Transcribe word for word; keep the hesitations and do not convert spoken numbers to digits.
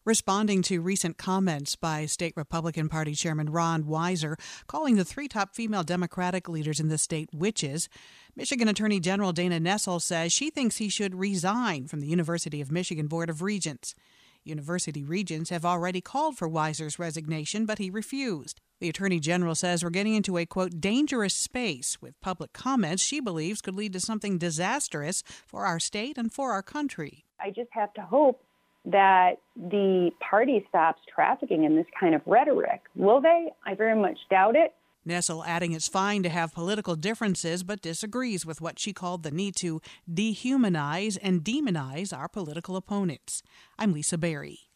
Responding to recent comments by State Republican Party Chairman Ron Weiser, calling the three top female Democratic leaders in the state witches, Michigan Attorney General Dana Nessel says she thinks he should resign from the University of Michigan Board of Regents. University regents have already called for Weiser's resignation, but he refused. The Attorney General says we're getting into a, quote, dangerous space with public comments she believes could lead to something disastrous for our state and for our country. I just have to hope that the party stops trafficking in this kind of rhetoric. Will they? I very much doubt it. Nessel adding it's fine to have political differences, but disagrees with what she called the need to dehumanize and demonize our political opponents. I'm Lisa Berry.